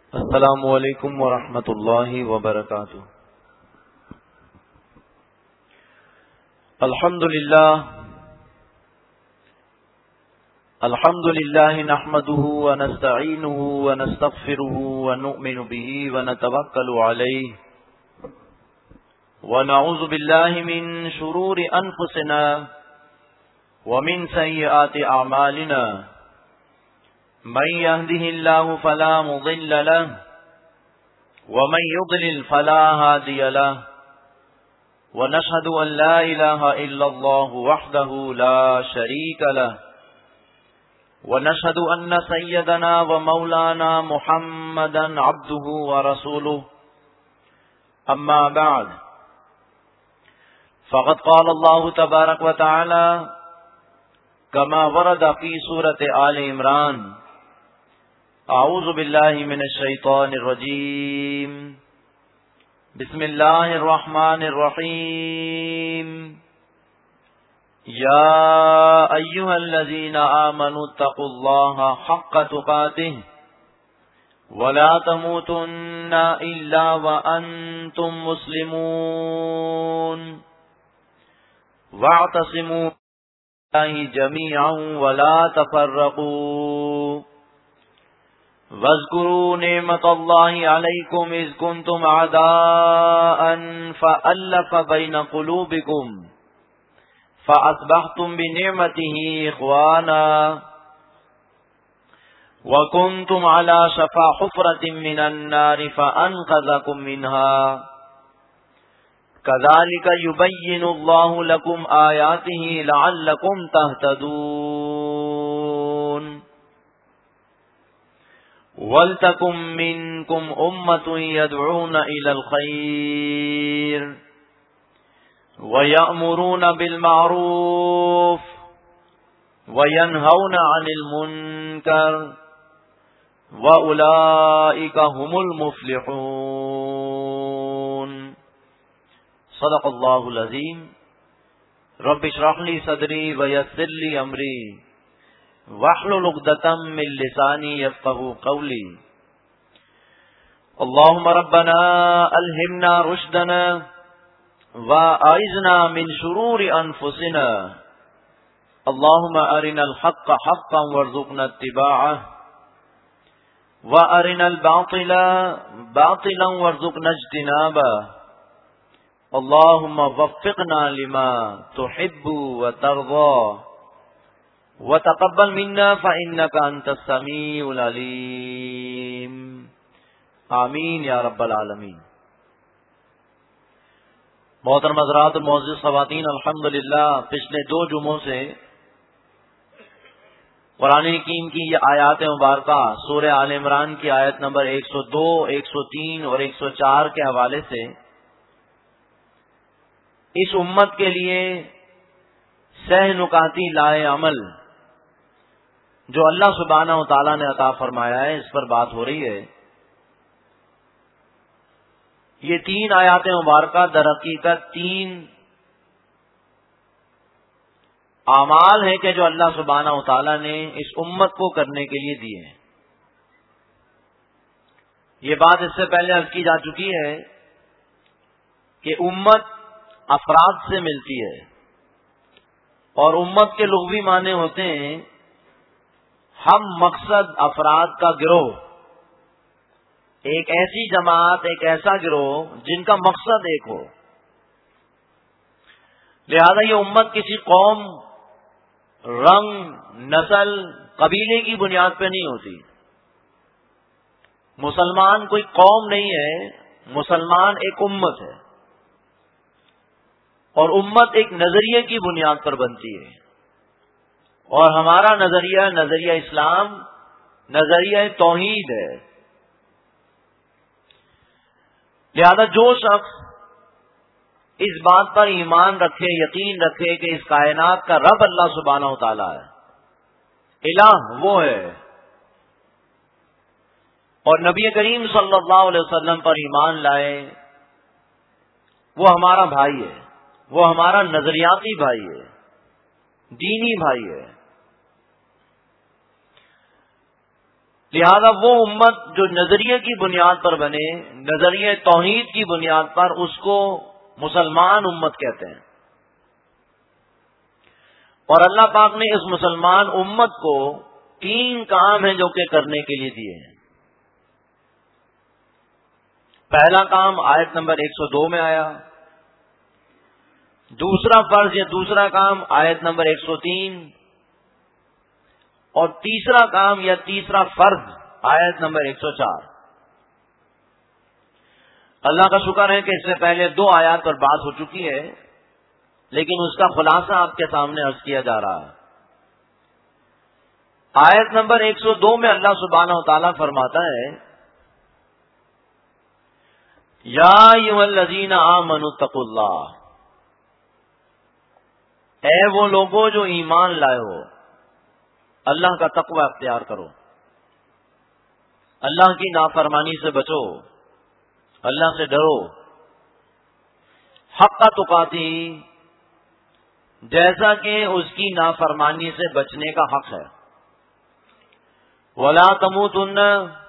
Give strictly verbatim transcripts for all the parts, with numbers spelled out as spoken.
السلام علیکم ورحمۃ اللہ وبرکاتہ۔ الحمد للہ الحمد للہ نحمده ونستعینه ونستغفره ونؤمن به ونتوکل علیہ ونعوذ باللہ من شرور انفسنا ومن سیئات اعمالنا، من يهده الله فلا مضل له ومن يضلل فلا هادي له، ونشهد أن لا إله إلا الله وحده لا شريك له، ونشهد أن سيدنا ومولانا محمدا عبده ورسوله، أما بعد فقد قال الله تبارك وتعالى كما ورد في سورة آل عمران: اعوذ باللہ من الشیطان الرجیم، بسم اللہ الرحمن الرحیم، یا ایہا الذین آمنوا اتقوا اللہ حق تقاتہ ولا تموتن الا وانتم مسلمون، واعتصموا باللہ جمیعا ولا تفرقوا، وَاذْكُرُوا نِعْمَةَ اللَّهِ عَلَيْكُمْ إِذْ كُنْتُمْ أَعْدَاءً فَأَلَّفَ بَيْنَ قُلُوبِكُمْ فَأَصْبَحْتُمْ بِنِعْمَتِهِ إِخْوَانًا وَكُنْتُمْ عَلَى شَفَا حُفْرَةٍ مِّنَ النَّارِ فَأَنْقَذَكُم مِّنْهَا كَذَلِكَ يُبَيِّنُ اللَّهُ لَكُمْ آيَاتِهِ لَعَلَّكُمْ تَهْتَدُونَ۔ وَلْتَكُن مِّنكُمْ أُمَّةٌ يَدْعُونَ إِلَى الْخَيْرِ وَيَأْمُرُونَ بِالْمَعْرُوفِ وَيَنْهَوْنَ عَنِ الْمُنكَرِ وَأُولَئِكَ هُمُ الْمُفْلِحُونَ۔ صدق اللہ العظیم۔ رب اشرح لي صدری ويسر لي امری واحلل عقدۃ من لسانی یفقهوا قولی۔ اللهم ربنا الہمنا رشدنا واعذنا من شرور انفسنا، اللهم ارنا الحق حقا وارزقنا اتباعه وارنا الباطل باطلا وارزقنا اجتنابه، اللهم وفقنا لما تحب وترضى وتقبل منا فإنك أنت السميع العليم، آمین یا رب العالمین۔ محترم حضرات، معزز خواتین، الحمدللہ پچھلے دو جمعوں سے قرآن حکیم کی یہ آیات مبارکہ سورہ آل عمران کی آیت نمبر ایک سو دو، ایک سو تین اور ایک سو چار کے حوالے سے اس امت کے لیے سہ نکاتی لائے عمل جو اللہ سبحانہ و تعالیٰ نے عطا فرمایا ہے، اس پر بات ہو رہی ہے۔ یہ تین آیات مبارکہ در حقیقت تین اعمال ہیں کہ جو اللہ سبحانہ و تعالیٰ نے اس امت کو کرنے کے لیے دیے ہیں۔ یہ بات اس سے پہلے عرض کی جا چکی ہے کہ امت افراد سے ملتی ہے، اور امت کے لغوی معنی ہوتے ہیں ہم مقصد افراد کا گروہ، ایک ایسی جماعت، ایک ایسا گروہ جن کا مقصد ایک ہو۔ لہذا یہ امت کسی قوم، رنگ، نسل، قبیلے کی بنیاد پہ نہیں ہوتی۔ مسلمان کوئی قوم نہیں ہے، مسلمان ایک امت ہے، اور امت ایک نظریے کی بنیاد پر بنتی ہے، اور ہمارا نظریہ نظریہ اسلام، نظریہ توحید ہے۔ لہذا جو شخص اس بات پر ایمان رکھے، یقین رکھے کہ اس کائنات کا رب اللہ سبحانہ و تعالیٰ ہے، الہ وہ ہے، اور نبی کریم صلی اللہ علیہ وسلم پر ایمان لائے، وہ ہمارا بھائی ہے، وہ ہمارا نظریاتی بھائی ہے، دینی بھائی ہے۔ لہذا وہ امت جو نظریے کی بنیاد پر بنے، نظریے توحید کی بنیاد پر، اس کو مسلمان امت کہتے ہیں۔ اور اللہ پاک نے اس مسلمان امت کو تین کام ہیں جو کہ کرنے کے لیے دیے ہیں۔ پہلا کام آیت نمبر ایک سو دو میں آیا، دوسرا فرض یا دوسرا کام آیت نمبر ایک سو تین، اور تیسرا کام یا تیسرا فرض آیت نمبر ایک سو چار۔ اللہ کا شکر ہے کہ اس سے پہلے دو آیات پر بات ہو چکی ہے، لیکن اس کا خلاصہ آپ کے سامنے عرض کیا جا رہا ہے۔ آیت نمبر ایک سو دو میں اللہ سبحانہ و تعالیٰ فرماتا ہے، یا ایھا الذین آمنوا اتقوا اللہ، اے وہ لوگوں جو ایمان لائے ہو، اللہ کا تقوی اختیار کرو، اللہ کی نافرمانی سے بچو، اللہ سے ڈرو، حق تقاتی، جیسا کہ اس کی نافرمانی سے بچنے کا حق ہے، ولا تموتن،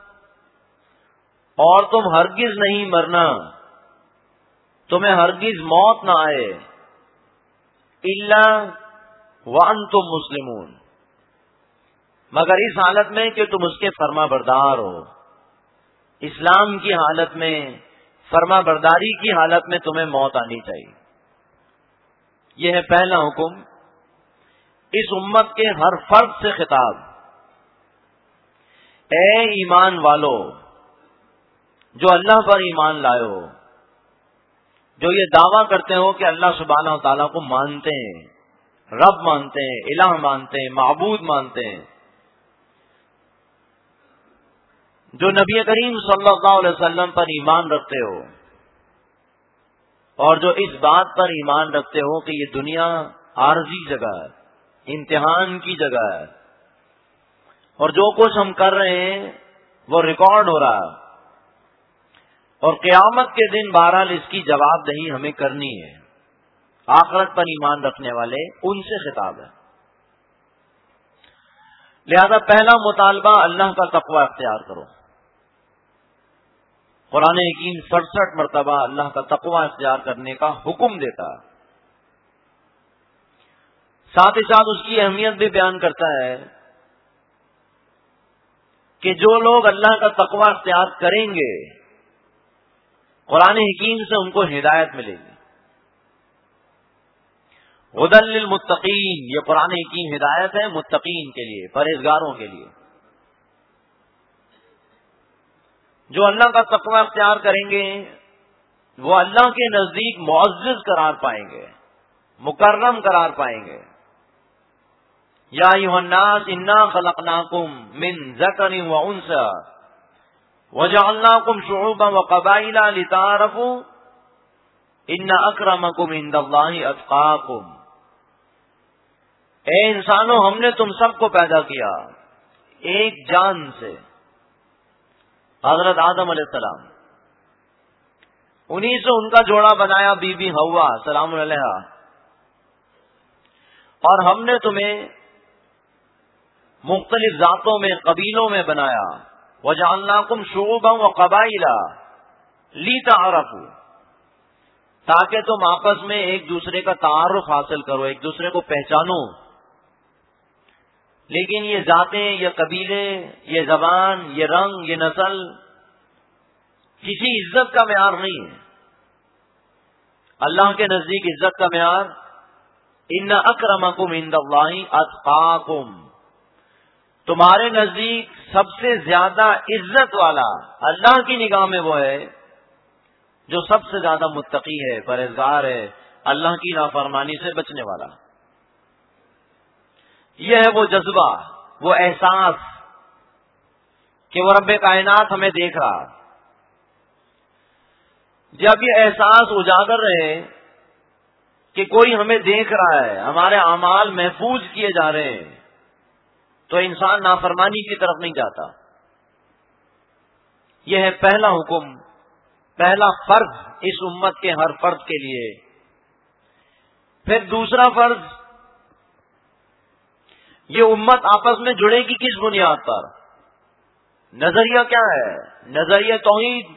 اور تم ہرگز نہیں مرنا، تمہیں ہرگز موت نہ آئے، الا وانتم مسلمون، مگر اس حالت میں کہ تم اس کے فرما بردار ہو۔ اسلام کی حالت میں، فرما برداری کی حالت میں تمہیں موت آنی چاہیے۔ یہ ہے پہلا حکم، اس امت کے ہر فرد سے خطاب، اے ایمان والو جو اللہ پر ایمان لائے ہو، جو یہ دعویٰ کرتے ہو کہ اللہ سبحانہ و تعالیٰ کو مانتے ہیں، رب مانتے ہیں، الہ مانتے ہیں، معبود مانتے ہیں، جو نبی کریم صلی اللہ علیہ وسلم پر ایمان رکھتے ہو، اور جو اس بات پر ایمان رکھتے ہو کہ یہ دنیا عارضی جگہ ہے، امتحان کی جگہ ہے، اور جو کچھ ہم کر رہے ہیں وہ ریکارڈ ہو رہا ہے، اور قیامت کے دن بہرحال اس کی جواب دہی ہمیں کرنی ہے۔ آخرت پر ایمان رکھنے والے ان سے خطاب ہے۔ لہذا پہلا مطالبہ اللہ کا تقوی اختیار کرو۔ قرآن حکیم سڑسٹھ مرتبہ اللہ کا تقوی اختیار کرنے کا حکم دیتا ہے، ساتھ ہی ساتھ اس کی اہمیت بھی بیان کرتا ہے کہ جو لوگ اللہ کا تقوی اختیار کریں گے، قرآن حکیم سے ان کو ہدایت ملے گی۔ ہدی للمتقین، یہ قرآن حکیم ہدایت ہے متقین کے لیے، پرہیزگاروں کے لیے۔ جو اللہ کا تقوی اختیار کریں گے وہ اللہ کے نزدیک معزز قرار پائیں گے، مکرم قرار پائیں گے۔ یا ایھا الناس انا خلقناکم من ذکر و انثی وجعلناکم شعوبا وقبائل لتعارفوا ان اکرمکم عند اللہ اتقاکم۔ اے انسانوں، ہم نے تم سب کو پیدا کیا ایک جان سے، حضرت آدم علیہ السلام، انہی سے ان کا جوڑا بنایا بی بی حوا سلام علیہا، اور ہم نے تمہیں مختلف ذاتوں میں، قبیلوں میں بنایا، وجعلناکم شعوبا وقبائل لتعارفوا، تاکہ تم آپس میں ایک دوسرے کا تعارف حاصل کرو، ایک دوسرے کو پہچانو۔ لیکن یہ ذاتیں، یہ قبیلے، یہ زبان، یہ رنگ، یہ نسل کسی عزت کا معیار نہیں ہے۔ اللہ کے نزدیک عزت کا معیار ان اکرمکم عند اللہ اتقاکم، تمہارے نزدیک سب سے زیادہ عزت والا اللہ کی نگاہ میں وہ ہے جو سب سے زیادہ متقی ہے، پرہیزگار ہے، اللہ کی نافرمانی سے بچنے والا۔ یہ ہے وہ جذبہ، وہ احساس کہ وہ رب کائنات ہمیں دیکھ رہا۔ جب یہ احساس اجاگر رہے کہ کوئی ہمیں دیکھ رہا ہے، ہمارے اعمال محفوظ کیے جا رہے ہیں، تو انسان نافرمانی کی طرف نہیں جاتا۔ یہ ہے پہلا حکم، پہلا فرض اس امت کے ہر فرد کے لیے۔ پھر دوسرا فرض، یہ امت آپس میں جڑے گی کس بنیاد پر؟ نظریہ کیا ہے؟ نظریہ توحید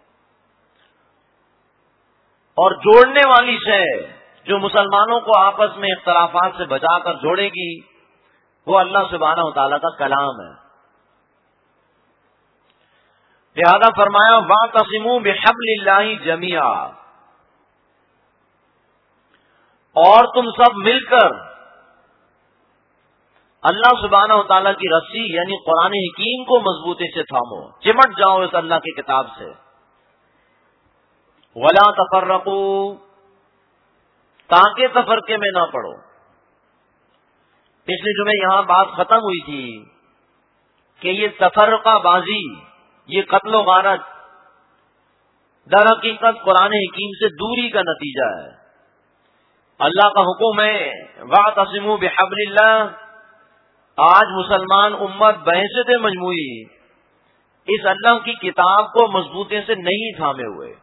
اور جوڑنے والی شے جو مسلمانوں کو آپس میں اختلافات سے بچا کر جوڑے گی وہ اللہ سبحانہ و تعالیٰ کا کلام ہے۔ لہذا فرمایا وَاعْتَصِمُوا بِحَبْلِ اللَّهِ جَمِيعًا، اور تم سب مل کر اللہ سبحانہ و تعالیٰ کی رسی یعنی قرآن حکیم کو مضبوطی سے تھامو، چمٹ جاؤ اس اللہ کی کتاب سے۔ وَلَا تَفَرَّقُوا، تاکہ تفرقے میں نہ پڑو۔ پچھلے جمعے یہاں بات ختم ہوئی تھی کہ یہ تفرقہ بازی، یہ قتل و غارت در حقیقت قرآن حکیم سے دوری کا نتیجہ ہے۔ اللہ کا حکم ہے وَاعْتَصِمُوا بِحَبْلِ اللَّهِ، آج مسلمان امت بحثت مجموعی اس اللہ کی کتاب کو مضبوطی سے نہیں تھامے ہوئے۔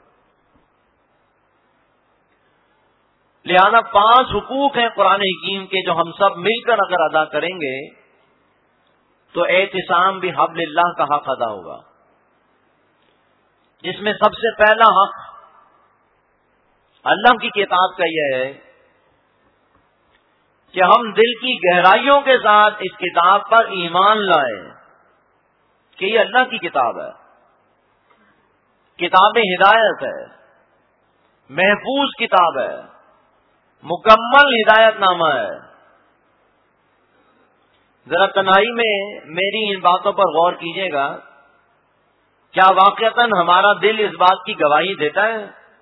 لہذا پانچ حقوق ہیں قرآن حکیم کے جو ہم سب مل کر اگر ادا کریں گے تو اعتصام بھی حبل اللہ کا حق ادا ہوگا، جس میں سب سے پہلا حق اللہ کی کتاب کا یہ ہے کہ ہم دل کی گہرائیوں کے ساتھ اس کتاب پر ایمان لائیں کہ یہ اللہ کی کتاب ہے، کتاب ہدایت ہے، محفوظ کتاب ہے، مکمل ہدایت نامہ ہے۔ ذرا تنہائی میں میری ان باتوں پر غور کیجیے گا، کیا واقعتاً ہمارا دل اس بات کی گواہی دیتا ہے؟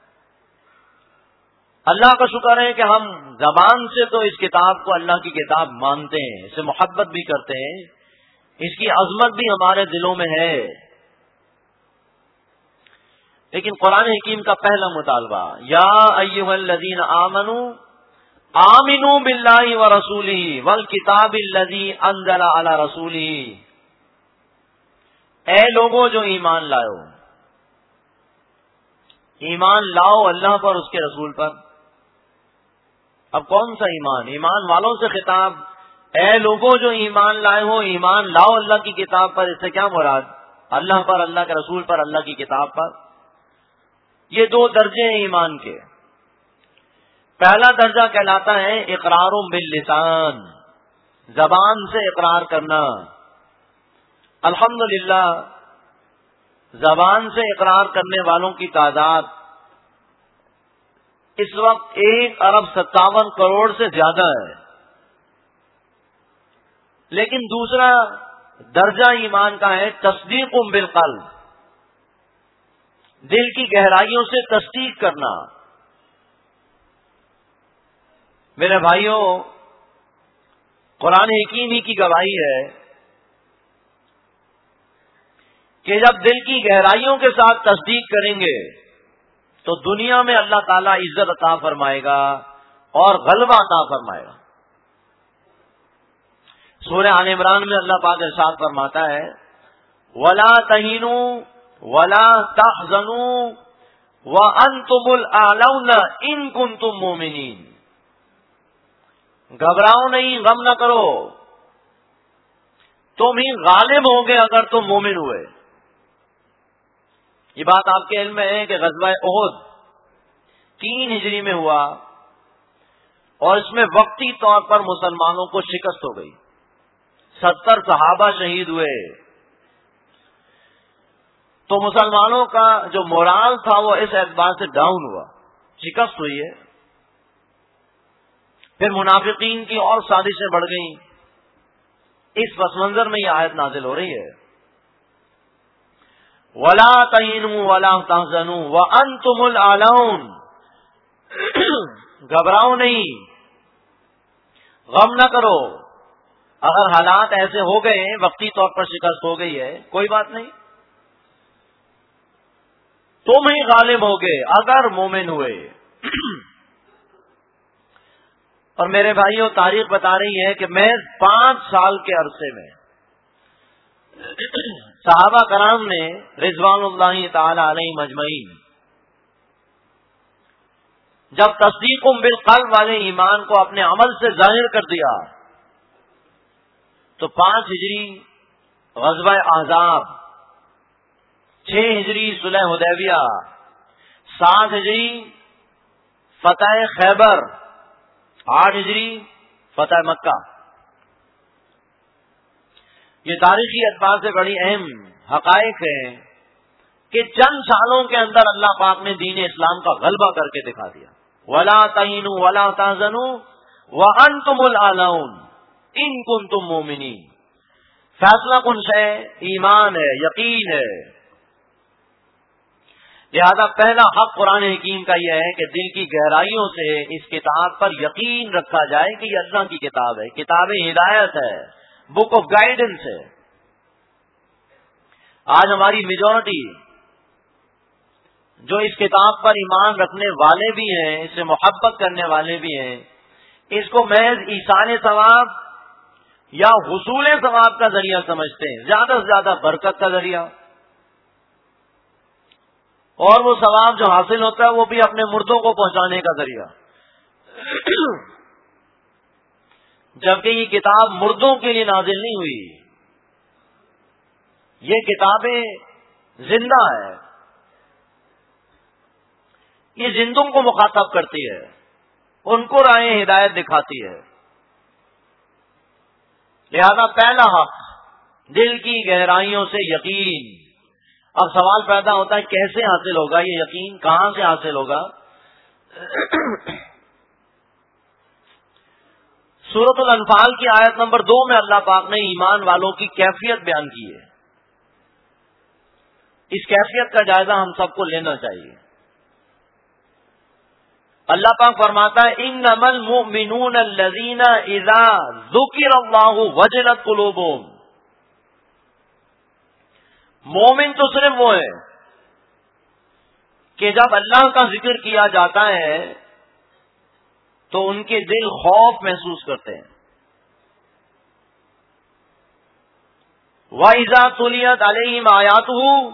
اللہ کا شکر ہے کہ ہم زبان سے تو اس کتاب کو اللہ کی کتاب مانتے ہیں، اسے محبت بھی کرتے ہیں، اس کی عظمت بھی ہمارے دلوں میں ہے، لیکن قرآن حکیم کا پہلا مطالبہ یا ایھا الذین آمنوا آمنوا باللہ ورسولہ والکتاب الذی انزل علی رسولہ، اے لوگوں جو ایمان لائو، ایمان لاؤ اللہ پر، اس کے رسول پر۔ اب کون سا ایمان؟ ایمان والوں سے خطاب، اے لوگوں جو ایمان لائے ہو ایمان لاؤ اللہ کی کتاب پر۔ اس سے کیا مراد؟ اللہ پر، اللہ کے رسول پر، اللہ کی کتاب پر۔ یہ دو درجے ہیں ایمان کے۔ پہلا درجہ کہلاتا ہے اقرار باللسان، زبان سے اقرار کرنا۔ الحمدللہ زبان سے اقرار کرنے والوں کی تعداد اس وقت ایک ارب ستاون کروڑ سے زیادہ ہے، لیکن دوسرا درجہ ایمان کا ہے تصدیق بالقلب، دل کی گہرائیوں سے تصدیق کرنا۔ میرے بھائیوں، قرآن حکیم ہی کی گواہی ہے کہ جب دل کی گہرائیوں کے ساتھ تصدیق کریں گے تو دنیا میں اللہ تعالیٰ عزت عطا فرمائے گا اور غلبہ عطا فرمائے گا۔ سورہ آل عمران میں اللہ پاک ارشاد فرماتا ہے وَلَا تَهِنُوا وَلَا تَحْزَنُوا وَأَنْتُمُ الْأَعْلَوْنَ إِن كُنتُم مُّؤْمِنِينَ، گھبراؤ نہیں، غم نہ کرو، تم ہی غالب ہوں گے اگر تم مومن ہوئے۔ یہ بات آپ کے علم میں ہے کہ غزوہ احد تین ہجری میں ہوا اور اس میں وقتی طور پر مسلمانوں کو شکست ہو گئی، ستر صحابہ شہید ہوئے، تو مسلمانوں کا جو مورال تھا وہ اس اعتبار سے ڈاؤن ہوا، شکست ہوئی ہے۔ پھر منافقین کی اور سازشیں بڑھ گئیں۔ اس پس منظر میں یہ آیت نازل ہو رہی ہے وَلَا تَهِنُوا وَلَا تَحْزَنُوا وَأَنْتُمُ الْأَعْلَوْنَ، گھبراؤ نہیں، غم نہ کرو، اگر حالات ایسے ہو گئے ہیں، وقتی طور پر شکست ہو گئی ہے، کوئی بات نہیں، تم ہی غالب ہوگے اگر مومن ہوئے۔ اور میرے بھائیوں، تاریخ بتا رہی ہے کہ محض پانچ سال کے عرصے میں صحابہ کرام نے رضوان اللہ تعالی علیہم اجمعین جب تصدیق بالقلب والے ایمان کو اپنے عمل سے ظاہر کر دیا تو پانچ ہجری غزوہ احزاب چھ ہجری صلح حدیبیہ، سات ہجری فتح خیبر، آٹھ ہجری فتح مکہ. یہ تاریخی اعتبار سے بڑی اہم حقائق ہیں کہ چند سالوں کے اندر اللہ پاک نے دین اسلام کا غلبہ کر کے دکھا دیا. وَلَا تَهِنُوا وَلَا تَحْزَنُوا وَأَنْتُمُ الْأَعْلَوْنَ إِن كُنتُم مُّؤْمِنِينَ. فیصلہ کن ہے، ایمان ہے، یقین ہے. لہذا پہلا حق قرآن حکیم کا یہ ہے کہ دل کی گہرائیوں سے اس کتاب پر یقین رکھا جائے کہ یہ اللہ کی کتاب ہے، کتاب ہدایت ہے، بک آف گائیڈنس ہے. آج ہماری میجورٹی جو اس کتاب پر ایمان رکھنے والے بھی ہیں، اس سے محبت کرنے والے بھی ہیں، اس کو محض ایصال ثواب یا حصول ثواب کا ذریعہ سمجھتے ہیں، زیادہ سے زیادہ برکت کا ذریعہ. اور وہ ثواب جو حاصل ہوتا ہے وہ بھی اپنے مردوں کو پہنچانے کا ذریعہ. جبکہ یہ کتاب مردوں کے لیے نازل نہیں ہوئی، یہ کتابیں زندہ ہے، یہ زندوں کو مخاطب کرتی ہے، ان کو راہ ہدایت دکھاتی ہے. لہذا پہلا حق دل کی گہرائیوں سے یقین. اب سوال پیدا ہوتا ہے کیسے حاصل ہوگا یہ یقین، کہاں سے حاصل ہوگا؟ سورۃ الانفال کی آیت نمبر دو میں اللہ پاک نے ایمان والوں کی کیفیت بیان کی ہے. اس کیفیت کا جائزہ ہم سب کو لینا چاہیے. اللہ پاک فرماتا ہے انما المؤمنون الذین اذا ذکر اللہ وجلت قلوبہم. مومن تو صرف وہ ہے کہ جب اللہ کا ذکر کیا جاتا ہے تو ان کے دل خوف محسوس کرتے ہیں. وَإِذَا تُلِيَتْ عَلَيْهِمْ آيَاتُهُ،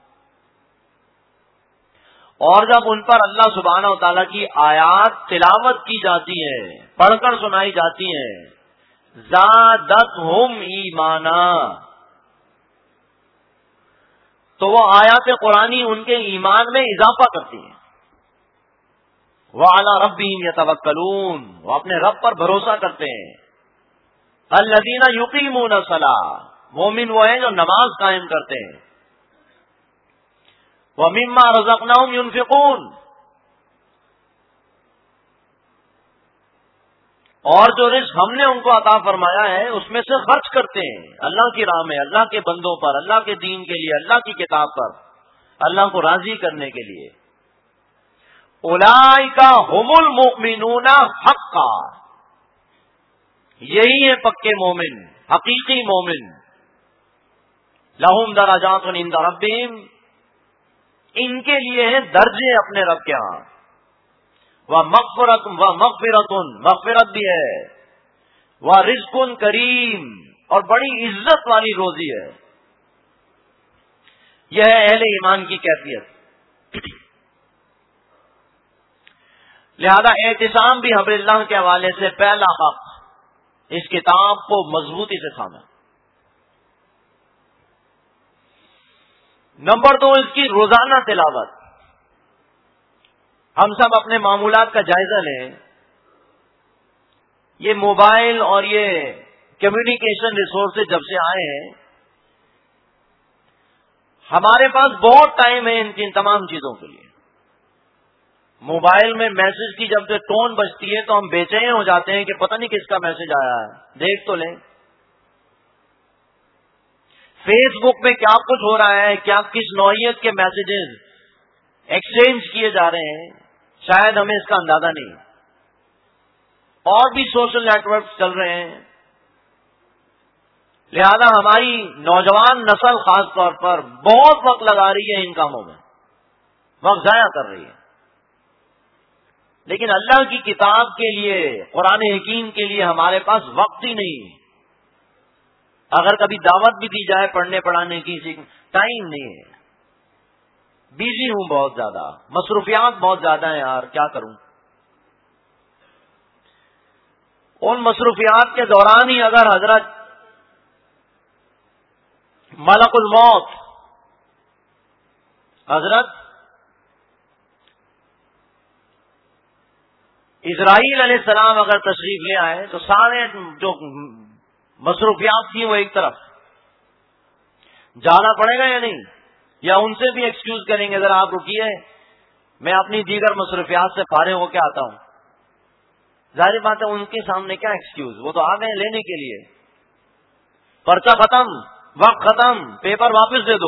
اور جب ان پر اللہ سبحانہ و تعالیٰ کی آیات تلاوت کی جاتی ہے، پڑھ کر سنائی جاتی ہیں، زَادَتْهُمْ ایمانا، تو وہ آیات قرآنی ان کے ایمان میں اضافہ کرتی ہیں. وَعَلَىٰ رَبِّهِمْ يَتَوَكَّلُونَ، وہ اپنے رب پر بھروسہ کرتے ہیں. الَّذِينَ يُقِيمُونَ الصَّلَاةَ، مومن وہ ہیں جو نماز قائم کرتے ہیں. وَمِمَّا رَزَقْنَاهُمْ يُنْفِقُونَ، اور جو رزق ہم نے ان کو عطا فرمایا ہے اس میں سے خرچ کرتے ہیں اللہ کی راہ میں، اللہ کے بندوں پر، اللہ کے دین کے لیے، اللہ کی کتاب پر، اللہ کو راضی کرنے کے لیے. اولئک ھم المؤمنون حقا، یہی ہے پکے مومن، حقیقی مومن. لہم درجات عند ربہم، ان کے لیے ہیں درجے اپنے رب کے ہاں. وہ مغفرت و مغفرت مغفرت بھی ہے، وہ رزق کریم، اور بڑی عزت والی روزی ہے. یہ ہے اہل ایمان کی کیفیت. لہذا اعتصام بھی حبل اللہ کے حوالے سے پہلا حق، اس کتاب کو مضبوطی سے تھاما. نمبر دو، اس کی روزانہ تلاوت. ہم سب اپنے معمولات کا جائزہ لیں. یہ موبائل اور یہ کمیونیکیشن ریسورسز جب سے آئے ہیں ہمارے پاس بہت ٹائم ہے ان کی تمام چیزوں کے لیے. موبائل میں میسج کی جب سے ٹون بجتی ہے تو ہم بے چین ہو جاتے ہیں کہ پتہ نہیں کس کا میسج آیا ہے، دیکھ تو لیں. فیس بک میں کیا کچھ ہو رہا ہے، کیا کس نوعیت کے میسجز ایکسچینج کیے جا رہے ہیں، شاید ہمیں اس کا اندازہ نہیں. اور بھی سوشل نیٹ ورکس چل رہے ہیں. لہذا ہماری نوجوان نسل خاص طور پر بہت وقت لگا رہی ہے ان کاموں میں، وقت ضائع کر رہی ہے. لیکن اللہ کی کتاب کے لیے، قرآن حکیم کے لیے ہمارے پاس وقت ہی نہیں. اگر کبھی دعوت بھی دی جائے پڑھنے پڑھانے کی، ٹائم نہیں ہے. بیزی ہوں بہت زیادہ، مصروفیات بہت زیادہ ہیں یار، کیا کروں. ان مصروفیات کے دوران ہی اگر حضرت ملک الموت حضرت اسرائیل علیہ السلام اگر تشریف لے آئے تو سارے جو مصروفیات تھیں وہ ایک طرف، جانا پڑے گا یا نہیں؟ یا ان سے بھی ایکسکیوز کریں گے ذرا آپ رکیے میں اپنی دیگر مصروفیات سے فارغ ہو کے آتا ہوں؟ ظاہر بات ہے ان کے سامنے کیا ایکسکیوز، وہ تو آ گئے لینے کے لیے، پرچہ ختم، وقت ختم، پیپر واپس دے دو۔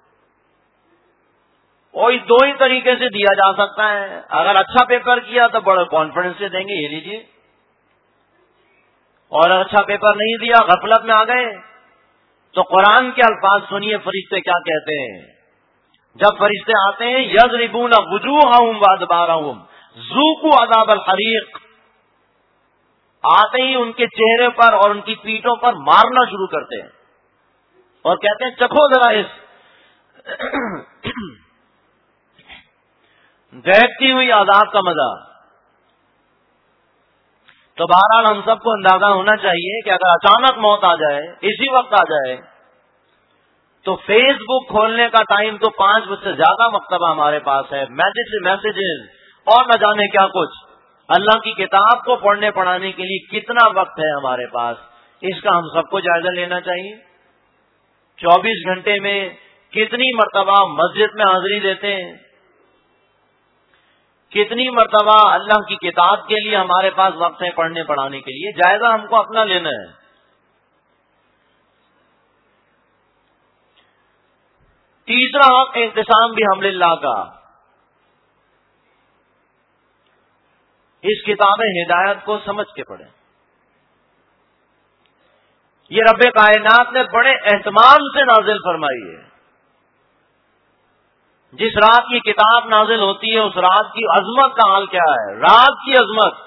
اور دو ہی طریقے سے دیا جا سکتا ہے، اگر اچھا پیپر کیا تو بڑے کانفیڈنس سے دیں گے یہ لیجیے، اور اگر اچھا پیپر نہیں دیا غفلت میں آ گئے تو قرآن کے الفاظ سنیے فرشتے کیا کہتے ہیں۔ جب فرشتے آتے ہیں یضربون وجوہہم وادبارہم ذوقوا عذاب الحریق، آتے ہی ان کے چہرے پر اور ان کی پیٹھوں پر مارنا شروع کرتے ہیں اور کہتے ہیں چکھو ذرا اس دیکھتی ہوئی عذاب کا مزہ۔ تو بہرحال ہم سب کو اندازہ ہونا چاہیے کہ اگر اچانک موت آ جائے، اسی وقت آ جائے، تو فیس بک کھولنے کا ٹائم تو پانچ بجے سے زیادہ مکتبہ ہمارے پاس ہے، میسج میسیجز اور نہ جانے کیا کچھ، اللہ کی کتاب کو پڑھنے پڑھانے کے لیے کتنا وقت ہے ہمارے پاس، اس کا ہم سب کو جائزہ لینا چاہیے۔ چوبیس گھنٹے میں کتنی مرتبہ مسجد میں حاضری دیتے ہیں، کتنی مرتبہ اللہ کی کتاب کے لیے ہمارے پاس وقت ہے پڑھنے پڑھانے کے لیے، جائزہ ہم کو اپنا لینا ہے۔ تیسرا حق احتسام بحمداللہ کا، اس کتاب ہدایت کو سمجھ کے پڑھیں۔ یہ رب کائنات نے بڑے اہتمام سے نازل فرمائی ہے۔ جس رات کی کتاب نازل ہوتی ہے اس رات کی عظمت کا حال کیا ہے، رات کی عظمت۔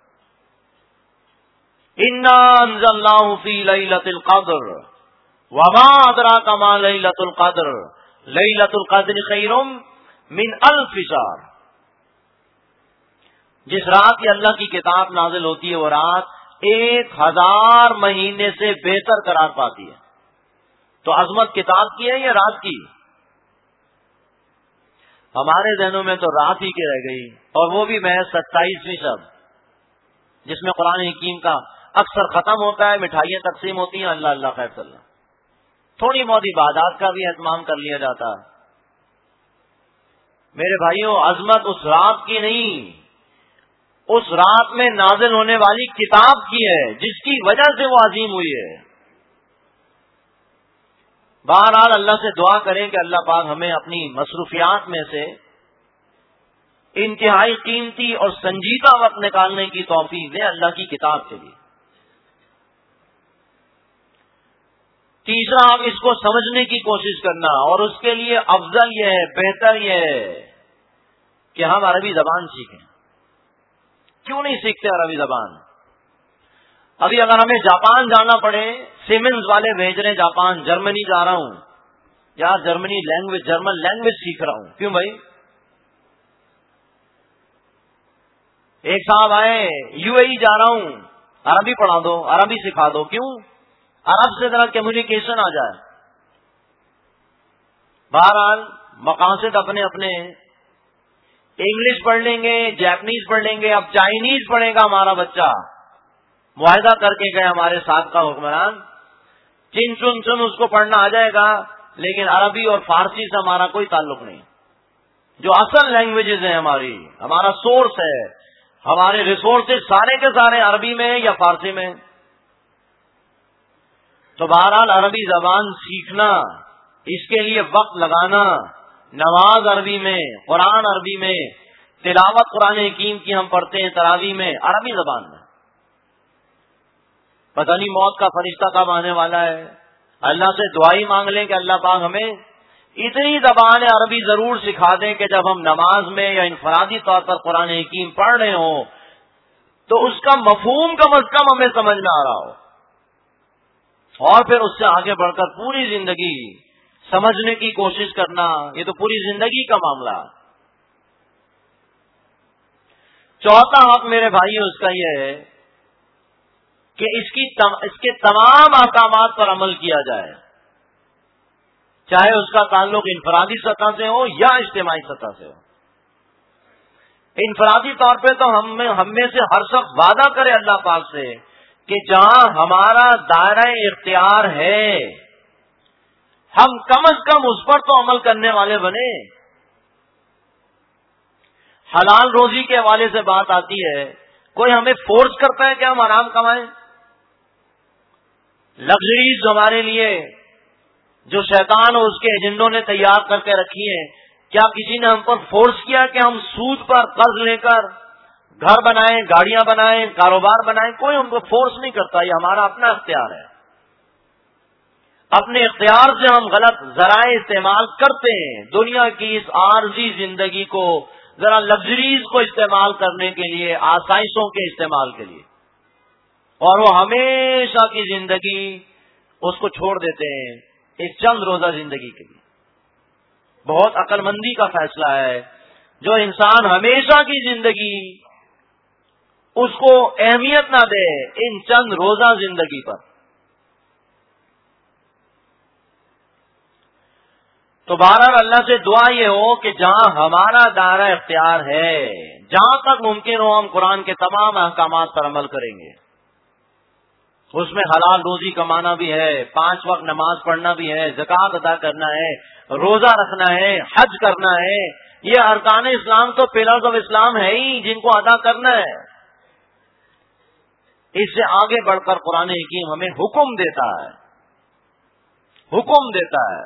انا انزلناہ فی لیلۃ القدر وما ادراک ما لیلۃ القدر لیلۃ القدر خیر من الف شہر۔ جس رات کی اللہ کی کتاب نازل ہوتی ہے وہ رات ایک ہزار مہینے سے بہتر قرار پاتی ہے۔ تو عظمت کتاب کی ہے یا رات کی؟ ہمارے ذہنوں میں تو رات ہی کی رہ گئی، اور وہ بھی محض ستائیسویں شب، جس میں قرآن حکیم کا اکثر ختم ہوتا ہے، مٹھائیاں تقسیم ہوتی ہیں، اللہ اللہ خیر صلی اللہ، تھوڑی بہت عبادات کا بھی اہتمام کر لیا جاتا ہے۔ میرے بھائیوں، عظمت اس رات کی نہیں، اس رات میں نازل ہونے والی کتاب کی ہے جس کی وجہ سے وہ عظیم ہوئی ہے۔ بہرحال اللہ سے دعا کریں کہ اللہ پاک ہمیں اپنی مصروفیات میں سے انتہائی قیمتی اور سنجیدہ وقت نکالنے کی توفیق دے اللہ کی کتاب کے لیے۔ تیسرا، آپ اس کو سمجھنے کی کوشش کرنا، اور اس کے لیے افضل یہ ہے، بہتر یہ ہے کہ ہم عربی زبان سیکھیں۔ کیوں نہیں سیکھتے عربی زبان؟ ابھی اگر ہمیں جاپان جانا پڑے، سیمنز والے بھیج رہے ہیں جاپان، جرمنی جا رہا ہوں، یار جرمنی لینگویج، جرمن لینگویج سیکھ رہا ہوں، کیوں بھائی؟ ایک صاحب آئے یو اے ای جا رہا ہوں، عربی پڑھا دو، عربی سکھا دو، کیوں؟ عرب سے ذرا کمیونیکیشن آ جائے۔ بہرحال مقاصد اپنے اپنے، انگلش پڑھ لیں گے، جاپنیز پڑھ لیں گے، اب چائنیز پڑھے گا ہمارا بچہ۔ معاہدہ کر کے گئے ہمارے ساتھ کا حکمران، چن چن چن اس کو پڑھنا آ جائے گا، لیکن عربی اور فارسی سے ہمارا کوئی تعلق نہیں۔ جو اصل لینگویجز ہیں ہماری، ہمارا سورس ہے، ہمارے ریسورسز سارے کے سارے عربی میں یا فارسی میں۔ تو بہرحال عربی زبان سیکھنا، اس کے لیے وقت لگانا، نماز عربی میں، قرآن عربی میں، تلاوت قرآن حکیم کی ہم پڑھتے ہیں تراویح میں عربی زبان میں۔ پتہ نہیں موت کا فرشتہ کب آنے والا ہے، اللہ سے دعائی مانگ لیں کہ اللہ پاک ہمیں اتنی زبان عربی ضرور سکھا دیں کہ جب ہم نماز میں یا انفرادی طور پر قرآن حکیم پڑھ رہے ہوں تو اس کا مفہوم کم از کم ہمیں سمجھ میں آ رہا ہو، اور پھر اس سے آگے بڑھ کر پوری زندگی سمجھنے کی کوشش کرنا، یہ تو پوری زندگی کا معاملہ۔ چوتھا حق میرے بھائیوں اس کا یہ ہے کہ اس کی تم... اس کے تمام احکامات پر عمل کیا جائے، چاہے اس کا تعلق انفرادی سطح سے ہو یا اجتماعی سطح سے ہو. انفرادی طور پہ تو ہم میں ہم میں سے ہر شخص وعدہ کرے اللہ پاک سے کہ جہاں ہمارا دائرہ اختیار ہے ہم کم از کم اس پر تو عمل کرنے والے بنے. حلال روزی کے حوالے سے بات آتی ہے، کوئی ہمیں فورس کرتا ہے کہ ہم آرام کمائیں؟ لگژریز ہمارے لیے جو شیطان اور اس کے ایجنڈوں نے تیار کر کے رکھی ہیں، کیا کسی نے ہم پر فورس کیا کہ ہم سود پر قرض لے کر گھر بنائیں، گاڑیاں بنائیں، کاروبار بنائیں؟ کوئی ہم کو فورس نہیں کرتا، یہ ہمارا اپنا اختیار ہے. اپنے اختیار سے ہم غلط ذرائع استعمال کرتے ہیں دنیا کی اس عارضی زندگی کو ذرا لگژریز کو استعمال کرنے کے لیے، آسائشوں کے استعمال کے لیے، اور وہ ہمیشہ کی زندگی اس کو چھوڑ دیتے ہیں اس چند روزہ زندگی کے لیے. بہت عقل مندی کا فیصلہ ہے جو انسان ہمیشہ کی زندگی اس کو اہمیت نہ دے ان چند روزہ زندگی پر. تو بہرحال اللہ سے دعا یہ ہو کہ جہاں ہمارا دائرہ اختیار ہے، جہاں تک ممکن ہو ہم قرآن کے تمام احکامات پر عمل کریں گے. اس میں حلال روزی کمانا بھی ہے، پانچ وقت نماز پڑھنا بھی ہے، زکوٰۃ ادا کرنا ہے، روزہ رکھنا ہے، حج کرنا ہے. یہ ارکان اسلام تو پلرز آف اسلام ہے ہی جن کو ادا کرنا ہے. اس سے آگے بڑھ کر قرآن حکیم ہمیں حکم دیتا ہے حکم دیتا ہے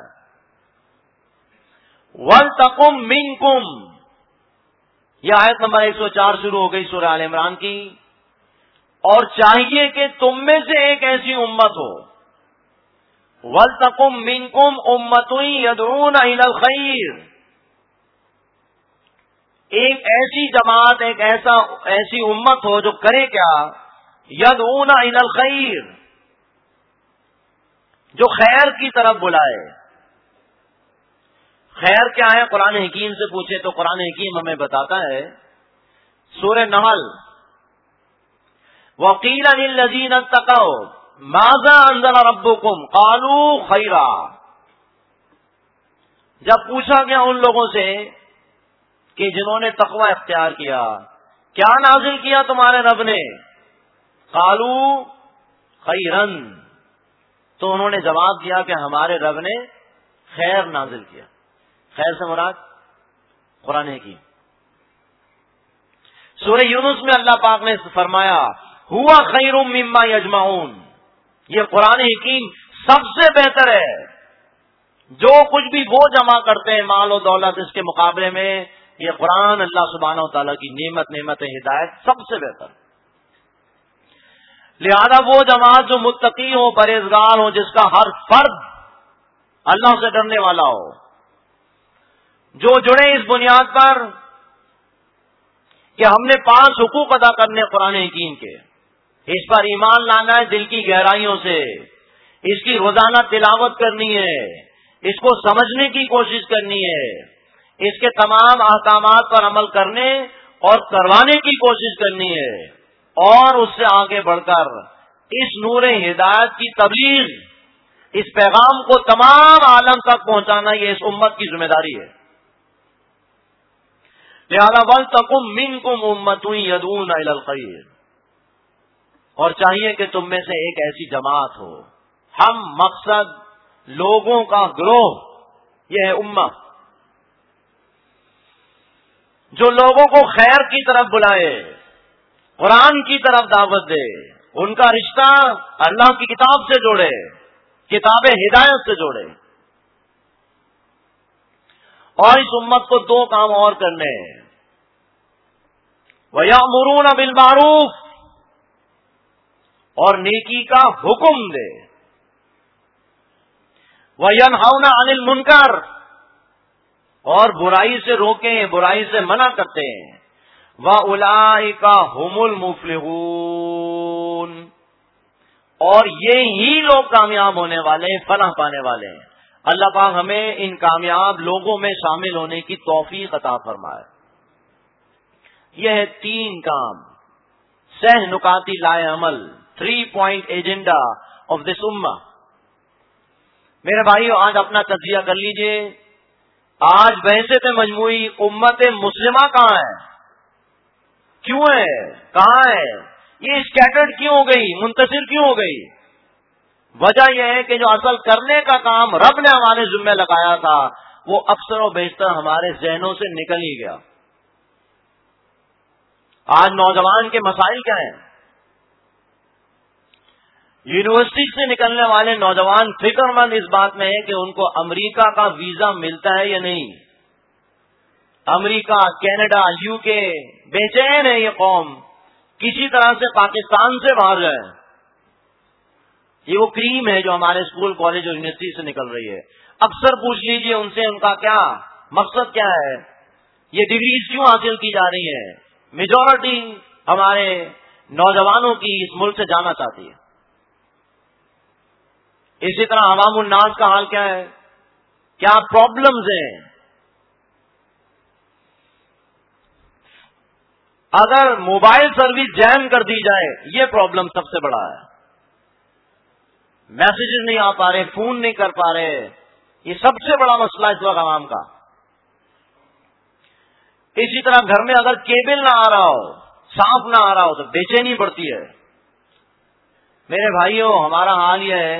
وَلْتَقُمْ مِنْكُمْ. یہ آیت نمبر ایک سو چار شروع ہو گئی سورہ آل عمران کی. اور چاہیے کہ تم میں سے ایک ایسی امت ہو. وَلْتَقُمْ مِنْكُمْ أُمَّةٌ يَدْعُونَ إِلَى الْخَيْرِ. ایک ایسی جماعت، ایک ایسا ایسی امت ہو جو کرے کیا؟ یدعون الی الخیر، جو خیر کی طرف بلائے. خیر کیا ہے؟ قرآن حکیم سے پوچھے تو قرآن حکیم ہمیں بتاتا ہے. سورہ نحل، وَقِيلَ لِلَّذِينَ اتَّقَوْا مَاذَا أَنزَلَ رَبُّكُمْ قَالُوا خَيْرًا. جب پوچھا گیا ان لوگوں سے کہ جنہوں نے تقوی اختیار کیا، کیا نازل کیا تمہارے رب نے؟ قالوا خیرن، تو انہوں نے جواب دیا کہ ہمارے رب نے خیر نازل کیا. خیر سے مراد قرآن حکیم. سورہ یونس میں اللہ پاک نے فرمایا ہوا خیر مما یجمعون. یہ قرآن حکیم سب سے بہتر ہے. جو کچھ بھی وہ جمع کرتے ہیں مال و دولت، اس کے مقابلے میں یہ قرآن اللہ سبحانہ و تعالیٰ کی نعمت نعمت ہدایت سب سے بہتر. لہذا وہ جماعت جو متقی ہو، پرہیزگار ہو، جس کا ہر فرد اللہ سے ڈرنے والا ہو، جو جڑے اس بنیاد پر کہ ہم نے پانچ حقوق ادا کرنے قرآن حکیم کے، اس پر ایمان لانا ہے دل کی گہرائیوں سے، اس کی روزانہ تلاوت کرنی ہے، اس کو سمجھنے کی کوشش کرنی ہے، اس کے تمام احکامات پر عمل کرنے اور کروانے کی کوشش کرنی ہے، اور اس سے آگے بڑھ کر اس نور ہدایت کی تبلیغ، اس پیغام کو تمام عالم تک پہنچانا یہ اس امت کی ذمہ داری ہے. لہذا وَلْتَقُمْ مِنْكُمْ أُمَّةٌ يَدْعُونَ إِلَى الْخَيْرِ. اور چاہیے کہ تم میں سے ایک ایسی جماعت ہو. ہم مقصد لوگوں کا گروہ، یہ ہے امت، جو لوگوں کو خیر کی طرف بلائے، قرآن کی طرف دعوت دے، ان کا رشتہ اللہ کی کتاب سے جوڑے، کتاب ہدایت سے جوڑے. اور اس امت کو دو کام اور کرنے ہیں. وَيَأْمُرُونَ بِالْمَعْرُوفِ، اور نیکی کا حکم دے. وَيَنْهَوْنَ عَنِ الْمُنْكَرِ، اور برائی سے روکیں، برائی سے منع کرتے ہیں. وَأُولَئِكَ هُمُ الْمُفْلِحُونَ، اور یہ ہی لوگ کامیاب ہونے والے ہیں، فلاح پانے والے ہیں. اللہ پاک ہمیں ان کامیاب لوگوں میں شامل ہونے کی توفیق عطا فرمائے. یہ ہے تین کام، سہ نکاتی لائے عمل، three point agenda of this امہ. میرے بھائیو آج اپنا تجزیہ کر لیجئے، آج بحثیت مجموعی امت مسلمہ کہاں ہے؟ کیوں ہے؟ کہاں ہے؟ یہ اسکیٹرڈ کیوں ہو گئی؟ منتشر کیوں ہو گئی؟ وجہ یہ ہے کہ جو اصل کرنے کا کام رب نے ہمارے ذمہ لگایا تھا وہ اکثر و بیشتر ہمارے ذہنوں سے نکل ہی گیا۔ آج نوجوان کے مسائل کیا ہیں؟ یونیورسٹی سے نکلنے والے نوجوان فکر مند اس بات میں ہے کہ ان کو امریکہ کا ویزا ملتا ہے یا نہیں۔ امریکہ، کینیڈا، یو کے، بے چین ہے یہ قوم، کسی طرح سے پاکستان سے باہر جائے۔ یہ وہ کریم ہے جو ہمارے اسکول، کالج اور یونیورسٹی سے نکل رہی ہے۔ اکثر پوچھ لیجئے ان سے ان کا کیا مقصد کیا ہے، یہ ڈگریز کیوں حاصل کی جا رہی ہیں؟ میجورٹی ہمارے نوجوانوں کی اس ملک سے جانا چاہتی ہے۔ اسی طرح عوام الناس کا حال کیا ہے؟ کیا پرابلمز ہیں؟ اگر موبائل سروس جیم کر دی جائے، یہ پرابلم سب سے بڑا ہے۔ میسیجز نہیں آ پا رہے، فون نہیں کر پا رہے، یہ سب سے بڑا مسئلہ اس وقت عوام کا۔ اسی طرح گھر میں اگر کیبل نہ آ رہا ہو، صاف نہ آ رہا ہو تو بے چینی بڑھتی ہے۔ میرے بھائیوں ہمارا حال یہ ہے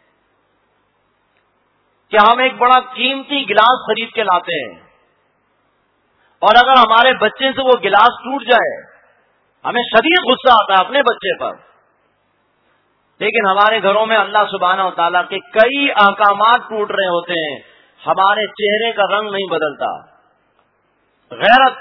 کہ ہم ایک بڑا قیمتی گلاس خرید کے لاتے ہیں اور اگر ہمارے بچے سے وہ گلاس ٹوٹ جائے ہمیں شدید غصہ آتا ہے اپنے بچے پر، لیکن ہمارے گھروں میں اللہ سبحانہ و تعالیٰ کے کئی احکامات ٹوٹ رہے ہوتے ہیں، ہمارے چہرے کا رنگ نہیں بدلتا۔ غیرت،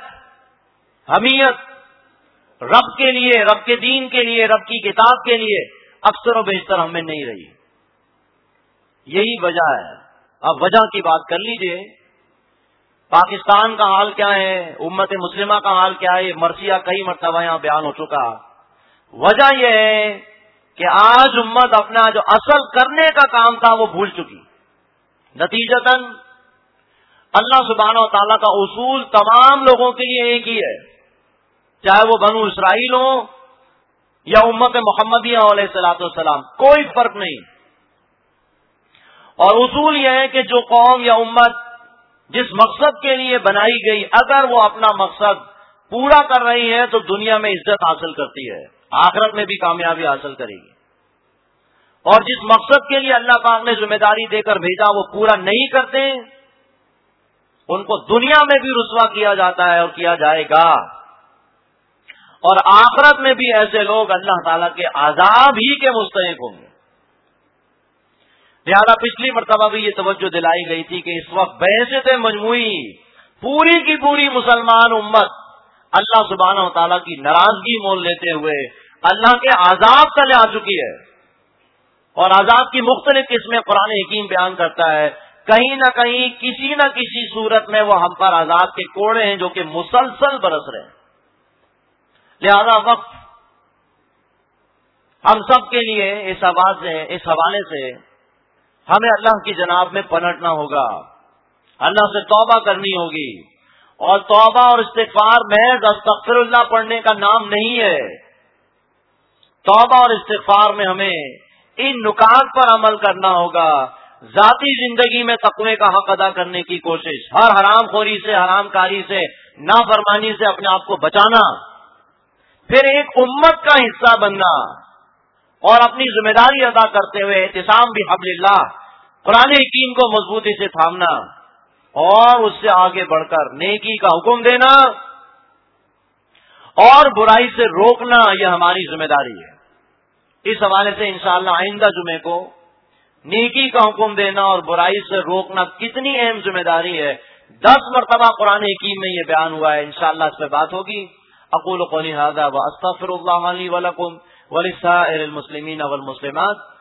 حمیت رب کے لیے، رب کے دین کے لیے، رب کی کتاب کے لیے اکثر و بیشتر ہمیں نہیں رہی۔ یہی وجہ ہے۔ اب وجہ کی بات کر لیجئے، پاکستان کا حال کیا ہے، امت مسلمہ کا حال کیا ہے، یہ مرثیہ کئی مرتبہ یہاں بیان ہو چکا۔ وجہ یہ ہے کہ آج امت اپنا جو اصل کرنے کا کام تھا وہ بھول چکی۔ نتیجتاً اللہ سبحانہ و تعالیٰ کا اصول تمام لوگوں کے لیے ایک ہی ہے، چاہے وہ بنو اسرائیل ہو یا امت محمدیہ علیہ الصلوۃ والسلام، کوئی فرق نہیں۔ اور اصول یہ ہے کہ جو قوم یا امت جس مقصد کے لیے بنائی گئی اگر وہ اپنا مقصد پورا کر رہی ہے تو دنیا میں عزت حاصل کرتی ہے، آخرت میں بھی کامیابی حاصل کرے گی۔ اور جس مقصد کے لیے اللہ پاک نے ذمہ داری دے کر بھیجا وہ پورا نہیں کرتے ان کو دنیا میں بھی رسوا کیا جاتا ہے اور کیا جائے گا، اور آخرت میں بھی ایسے لوگ اللہ تعالیٰ کے عذاب ہی کے مستحق ہوں گے۔ لہذا پچھلی مرتبہ بھی یہ توجہ دلائی گئی تھی کہ اس وقت بحثیت مجموعی پوری کی پوری مسلمان امت اللہ سبحانہ و تعالیٰ کی ناراضگی مول لیتے ہوئے اللہ کے عذاب تلے آ چکی ہے، اور عذاب کی مختلف قسمیں قرآن حکیم بیان کرتا ہے۔ کہیں نہ کہیں کسی نہ کسی صورت میں وہ ہم پر عذاب کے کوڑے ہیں جو کہ مسلسل برس رہے ہیں۔ لہذا وقت ہم سب کے لیے اس آواز سے، اس حوالے سے ہمیں اللہ کی جناب میں پلٹنا ہوگا، اللہ سے توبہ کرنی ہوگی، اور توبہ اور استغفار محض استغفر اللہ پڑھنے کا نام نہیں ہے۔ توبہ اور استغفار میں ہمیں ان نکات پر عمل کرنا ہوگا، ذاتی زندگی میں تقوی کا حق ادا کرنے کی کوشش، ہر حرام خوری سے، حرام کاری سے، نافرمانی سے اپنے آپ کو بچانا، پھر ایک امت کا حصہ بننا اور اپنی ذمہ داری ادا کرتے ہوئے اعتصام بحبل اللہ، قرآن حکیم کو مضبوطی سے تھامنا اور اس سے آگے بڑھ کر نیکی کا حکم دینا اور برائی سے روکنا، یہ ہماری ذمہ داری ہے۔ اس حوالے سے انشاءاللہ آئندہ جمعے کو نیکی کا حکم دینا اور برائی سے روکنا کتنی اہم ذمہ داری ہے، دس مرتبہ قرآن حکیم میں یہ بیان ہوا ہے، انشاءاللہ اس پہ بات ہوگی۔ اقول قولی ھذا واستغفر اللہ لی ولکم ولسائر المسلمین والمسلمات